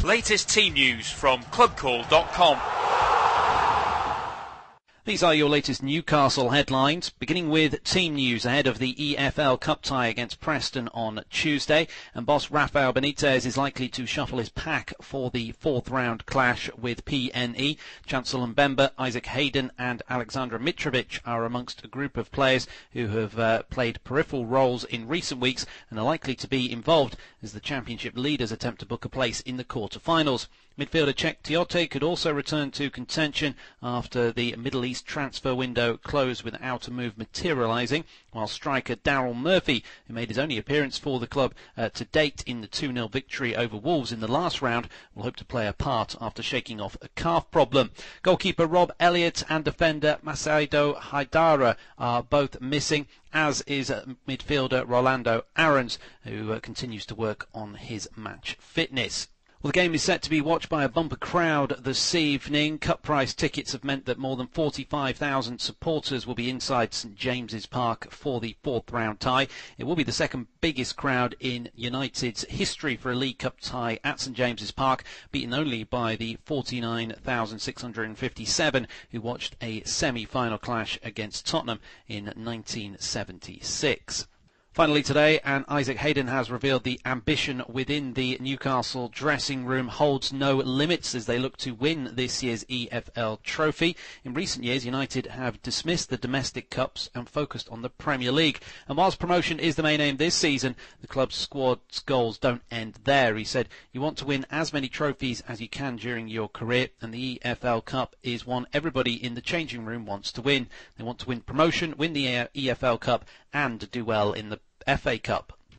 Latest team news from clubcall.com. These are your latest Newcastle headlines, beginning with team news ahead of the EFL Cup tie against Preston on Tuesday. And boss Rafael Benitez is likely to shuffle his pack for the fourth round clash with PNE. Chancellor Mbemba, Isaac Hayden and Alexandra Mitrovic are amongst a group of players who have played peripheral roles in recent weeks and are likely to be involved as the Championship leaders attempt to book a place in the quarter-finals. Midfielder Cheick Tiote could also return to contention after the Middle East transfer window closed without a move materialising, while striker Daryl Murphy, who made his only appearance for the club to date in the 2-0 victory over Wolves in the last round, will hope to play a part after shaking off a calf problem. Goalkeeper Rob Elliott and defender Masaido Haidara are both missing, as is midfielder Rolando Aarons, who continues to work on his match fitness. Well, the game is set to be watched by a bumper crowd this evening. Cut price tickets have meant that more than 45,000 supporters will be inside St James's Park for the fourth round tie. It will be the second biggest crowd in United's history for a League Cup tie at St James's Park, beaten only by the 49,657 who watched a semi-final clash against Tottenham in 1976. Finally today, and Isaac Hayden has revealed the ambition within the Newcastle dressing room holds no limits as they look to win this year's EFL trophy. In recent years, United have dismissed the domestic cups and focused on the Premier League. And whilst promotion is the main aim this season, the club's squad's goals don't end there. He said, "You want to win as many trophies as you can during your career, and the EFL Cup is one everybody in the changing room wants to win. They want to win promotion, win the EFL Cup, and do well in the FA Cup."